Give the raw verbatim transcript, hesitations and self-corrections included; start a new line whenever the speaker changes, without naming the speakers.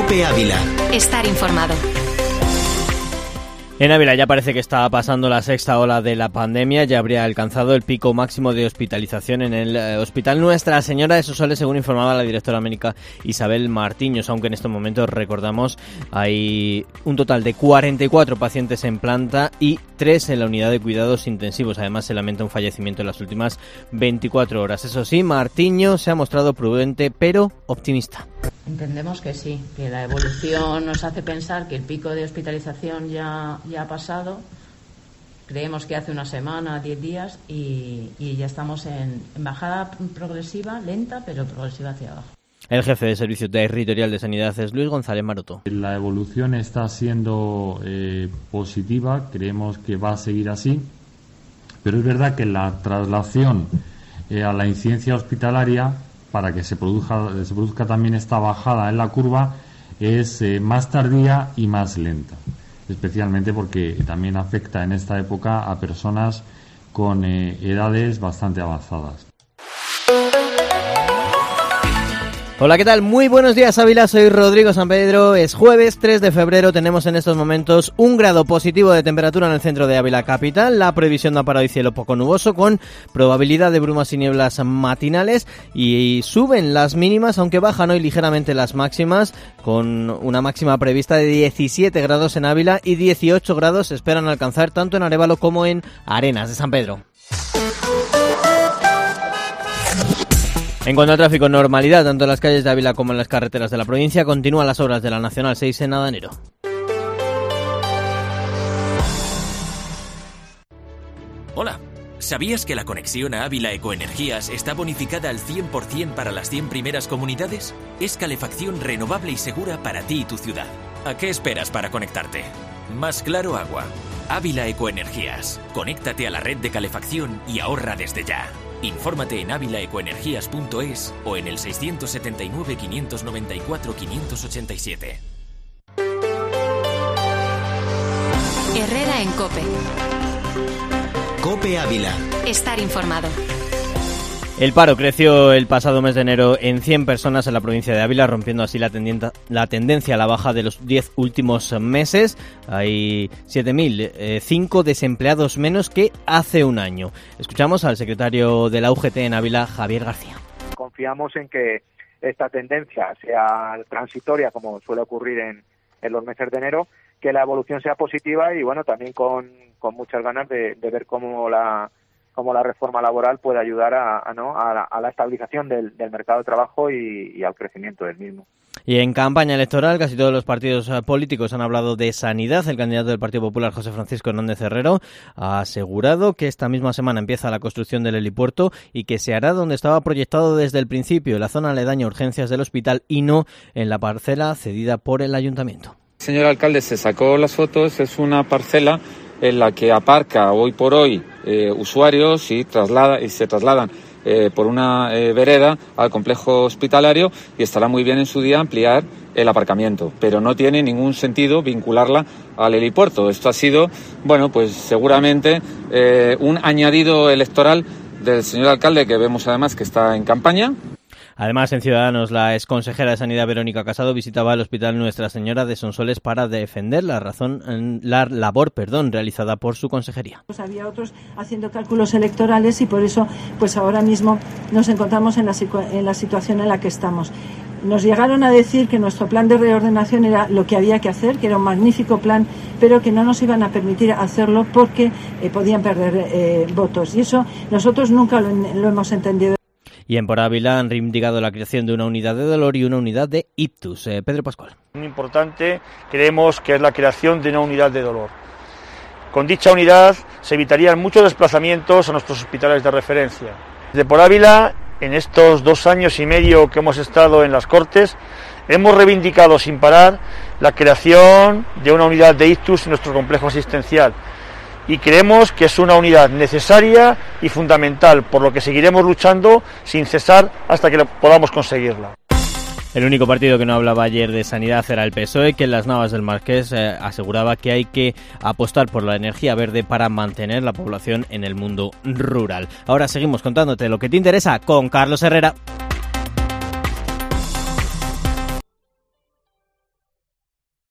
COPE Ávila.
Estar informado.
En Ávila ya parece que está pasando la sexta ola de la pandemia, ya habría alcanzado el pico máximo de hospitalización en el eh, Hospital Nuestra Señora de Sonsoles, según informaba la directora médica Isabel Martiños, aunque en estos momentos, recordamos, hay un total de cuarenta y cuatro pacientes en planta y tres en la unidad de cuidados intensivos. Además, se lamenta un fallecimiento en las últimas veinticuatro horas. Eso sí, Martiños se ha mostrado prudente, pero optimista.
Entendemos que sí, que la evolución nos hace pensar que el pico de hospitalización ya, ya ha pasado. Creemos que hace una semana, diez días, y, y ya estamos en, en bajada progresiva, lenta, pero progresiva hacia abajo.
El jefe de Servicio Territorial de Sanidad es Luis González Maroto.
La evolución está siendo eh, positiva, creemos que va a seguir así, pero es verdad que la traslación eh, a la incidencia hospitalaria, para que se produzca, se produzca también esta bajada en la curva, es eh, más tardía y más lenta, especialmente porque también afecta en esta época a personas con eh, edades bastante avanzadas.
Hola, ¿qué tal? Muy buenos días, Ávila. Soy Rodrigo San Pedro. Es jueves tres de febrero. Tenemos en estos momentos un grado positivo de temperatura en el centro de Ávila capital. La previsión da para hoy cielo poco nuboso con probabilidad de brumas y nieblas matinales, y suben las mínimas, aunque bajan hoy ligeramente las máximas, con una máxima prevista de diecisiete grados en Ávila y dieciocho grados esperan alcanzar tanto en Arévalo como en Arenas de San Pedro. En cuanto al tráfico, normalidad tanto en las calles de Ávila como en las carreteras de la provincia. Continúan las obras de la Nacional seis en Adanero.
Hola, ¿sabías que la conexión a Ávila Ecoenergías está bonificada al cien por ciento para las cien primeras comunidades? Es calefacción renovable y segura para ti y tu ciudad. ¿A qué esperas para conectarte? Más claro agua. Ávila Ecoenergías. Conéctate a la red de calefacción y ahorra desde ya. Infórmate en avila ecoenergías punto es o en el seiscientos setenta y nueve, quinientos noventa y cuatro, quinientos ochenta y siete.
Herrera en COPE.
COPE Ávila.
Estar informado.
El paro creció el pasado mes de enero en cien personas en la provincia de Ávila, rompiendo así la, tendien- la tendencia a la baja de los diez últimos meses. Hay siete mil cinco desempleados menos que hace un año. Escuchamos al secretario de la U G T en Ávila, Javier García.
Confiamos en que esta tendencia sea transitoria, como suele ocurrir en, en los meses de enero, que la evolución sea positiva y, bueno, también con, con muchas ganas de, de ver cómo la cómo la reforma laboral puede ayudar a, a, ¿no? a, la, a la estabilización del, del mercado de trabajo y, y al crecimiento del mismo.
Y en campaña electoral casi todos los partidos políticos han hablado de sanidad. El candidato del Partido Popular, José Francisco Hernández Herrero, ha asegurado que esta misma semana empieza la construcción del helipuerto y que se hará donde estaba proyectado desde el principio, en la zona aledaña a urgencias del hospital y no en la parcela cedida por el ayuntamiento.
Señor alcalde, se sacó las fotos, es una parcela en la que aparca hoy por hoy eh, usuarios y, traslada, y se trasladan eh, por una eh, vereda al complejo hospitalario, y estará muy bien en su día ampliar el aparcamiento, pero no tiene ningún sentido vincularla al helipuerto. Esto ha sido, bueno, pues seguramente eh, un añadido electoral del señor alcalde, que vemos además que está en campaña.
Además, en Ciudadanos, la exconsejera de Sanidad Verónica Casado visitaba el Hospital Nuestra Señora de Sonsoles para defender la razón, la labor, perdón, realizada por su consejería.
Pues había otros haciendo cálculos electorales y por eso, pues ahora mismo nos encontramos en la, en la situación en la que estamos. Nos llegaron a decir que nuestro plan de reordenación era lo que había que hacer, que era un magnífico plan, pero que no nos iban a permitir hacerlo porque eh, podían perder eh, votos. Y eso nosotros nunca lo, lo hemos entendido.
Y en Por Ávila han reivindicado la creación de una unidad de dolor y una unidad de ictus. Eh, Pedro Pascual.
Muy importante, creemos que es la creación de una unidad de dolor. Con dicha unidad se evitarían muchos desplazamientos a nuestros hospitales de referencia. De Por Ávila, en estos dos años y medio que hemos estado en las Cortes, hemos reivindicado sin parar la creación de una unidad de ictus en nuestro complejo asistencial. Y creemos que es una unidad necesaria y fundamental, por lo que seguiremos luchando sin cesar hasta que podamos conseguirla.
El único partido que no hablaba ayer de sanidad era el P S O E, que en las Navas del Marqués eh, aseguraba que hay que apostar por la energía verde para mantener la población en el mundo rural. Ahora seguimos contándote lo que te interesa con Carlos Herrera.